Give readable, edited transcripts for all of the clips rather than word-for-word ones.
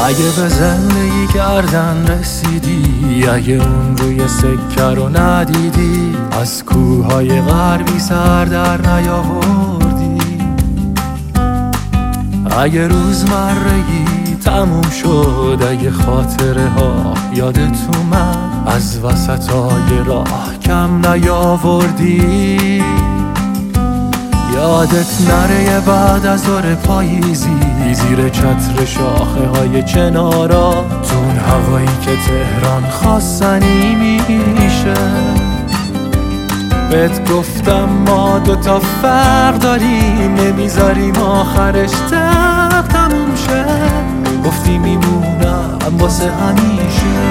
اگه به زندگی کردن رسیدی، اگه اون روی سکه رو ندیدی، از کوههای غربی سر در نیاوردی، اگه روزمرگی تموم شد، اگه خاطره ها یادت اومد، از وسطای راه کم نیاوردی، یادت نره بعد از ظهر پاییزی زیر چتر شاخه های چنارا، تون هوایی که تهران خواستنی میشه. بهت گفتم ما دوتا فرق داریم، نمیذاریم آخرش تموم شه، گفتی میمونم واسه همیشه.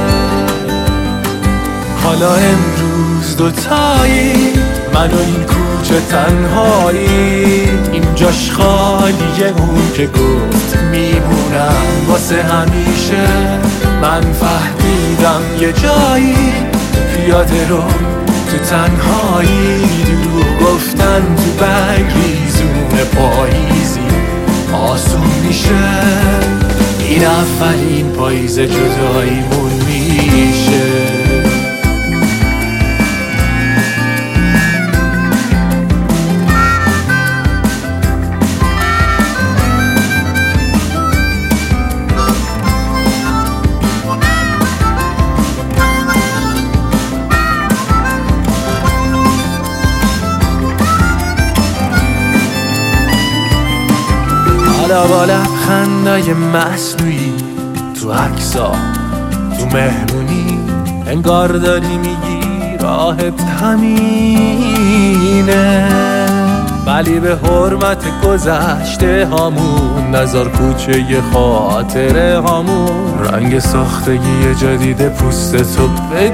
حالا امروز دوتایی، من و این کوچه تنهایی، این جاش خالیه، اون که گفت میمونم واسه همیشه. من فهمیدم یه جایی پیاده رو تو تنهایی، دروغ گفتن تو بگریزون پاییزی آسون میشه. این اولین پاییز جداییمون میشه. حالا با لبخندای مصنوعی تو عکسا، تو مهمونی، انگار داری میگی راحت همینه، ولی به حرمت گذشته هامون نذار کوچه ی خاطره هامون رنگ ساختگی جدید پوستتو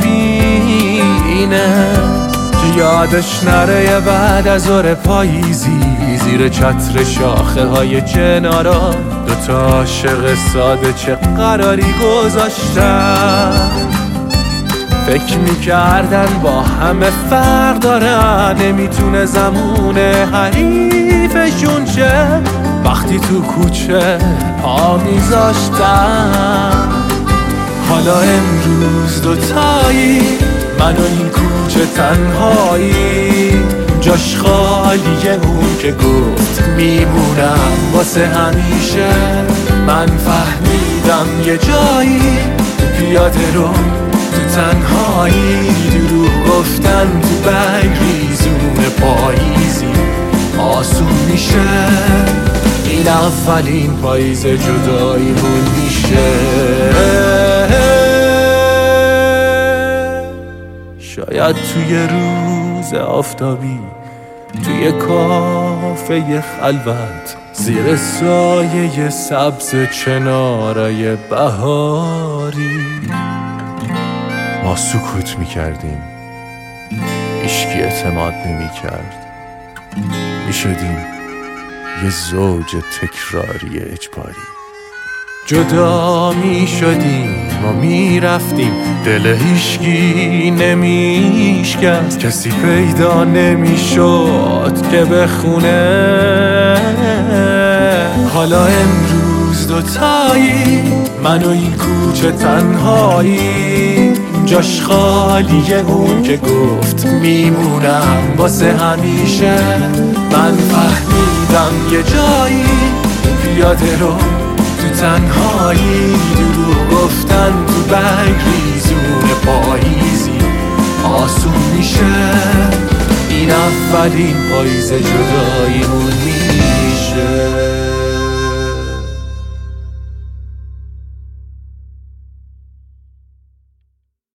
ببینه، که یادش نره بعد از ظهر پاییزی زیر چتر شاخه های چنارا، دوتا عاشق ساده چه قراری گذاشتن، فکر میکردن با همه فرق دارن، نمیتونه زمون حریفشون شه، وقتی تو کوچه پا میذاشتن. حالا امروز دوتایی، من و این کوچه تنهایی، جاش خالیه، اون که گفت میمونم واسه همیشه. من فهمیدم یه جایی پیاده رو تو تنهایی، دروغ گفتن تو بگریزون پاییزی آسون میشه. این اولین پاییز جداییمون میشه. شاید توی روز آفتابی، توی کافه خلوت، زیر سایه سبز چنارای بهاری، ما سکوت میکردیم، هیچکی اعتماد نمیکرد، میشدیم یه زوج تکراری اجباری. جدا می شدیم و می رفتیم، دل هیچکی نمیشکست، کسی پیدا نمی شد که بخونه. حالا امروز دوتایی، من و این کوچه تنهایی، جاش خالیه، اون که گفت میمونم واسه همیشه. من فهمیدم یه جایی پیاده رو تو تنهایی، دروغ گفتن تو بگریزون پاییزی آسون میشه. این اولین پاییز جداییمون